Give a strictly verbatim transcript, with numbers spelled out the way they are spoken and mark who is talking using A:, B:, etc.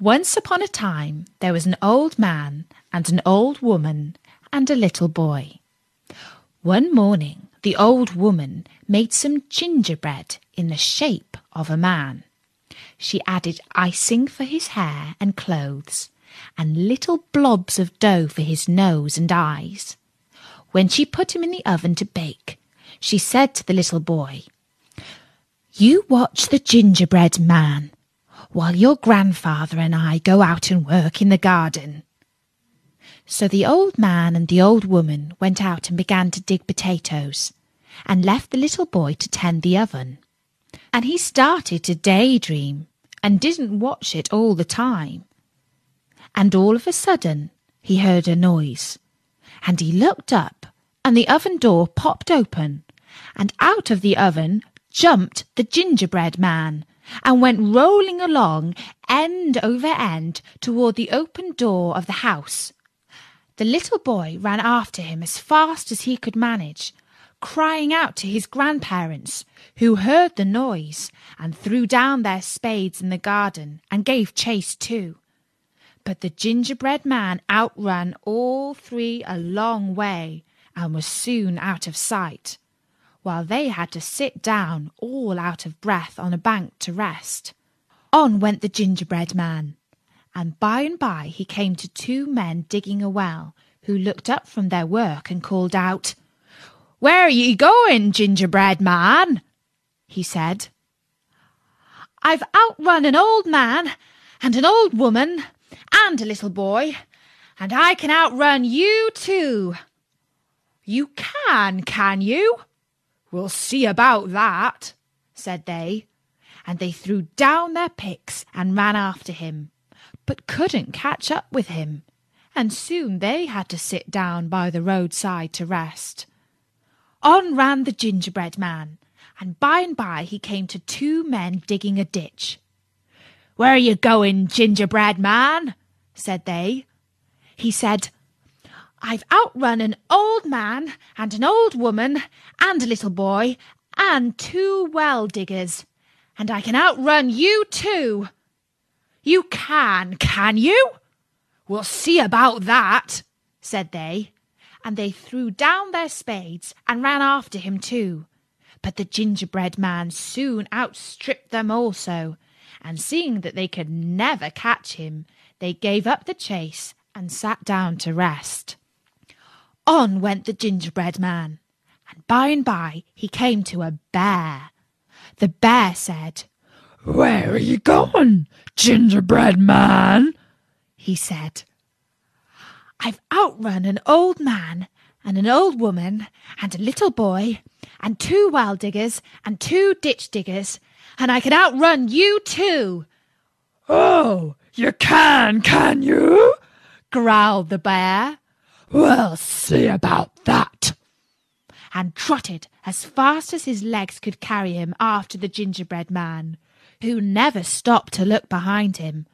A: Once upon a time there was an old man and an old woman and a little boy. One morning the old woman made some gingerbread in the shape of a man. She added icing for his hair and clothes, and little blobs of dough for his nose and eyes. When she put him in the oven to bake, she said to the little boy, "You watch the gingerbread man, while your grandfather and I go out and work in the garden." So the old man and the old woman went out and began to dig potatoes, and left the little boy to tend the oven. And he started to daydream, and didn't watch it all the time. And all of a sudden he heard a noise, and he looked up, and the oven door popped open, and out of the oven jumped the gingerbread man, and went rolling along end over end toward the open door of the house. The little boy ran after him as fast as he could manage, crying out to his grandparents, who heard the noise and threw down their spades in the garden and gave chase too. But the gingerbread man outran all three a long way and was soon out of sight, while they had to sit down all out of breath on a bank to rest. On went the gingerbread man, and by and by he came to two men digging a well, who looked up from their work and called out, "Where are ye going, gingerbread man?" he said. "I've outrun an old man and an old woman and a little boy, and I can outrun you too." "You can, can you? We'll see about that," said they, and they threw down their picks and ran after him, but couldn't catch up with him, and soon they had to sit down by the roadside to rest. On ran the gingerbread man, and by and by he came to two men digging a ditch. "Where are you going, gingerbread man?" said they. He said, "I've outrun an old man and an old woman and a little boy and two well diggers, and I can outrun you too." "You can, can you? We'll see about that," said they, and they threw down their spades and ran after him too. But the gingerbread man soon outstripped them also, and seeing that they could never catch him, they gave up the chase and sat down to rest. On went the gingerbread man, and by and by he came to a bear. The bear said, "Where are you going, gingerbread man?" he said. "I've outrun an old man and an old woman and a little boy and two well diggers and two ditch diggers, and I can outrun you too." "Oh, you can, can you?" growled the bear. "We'll see about that," and trotted as fast as his legs could carry him after the gingerbread man, who never stopped to look behind him,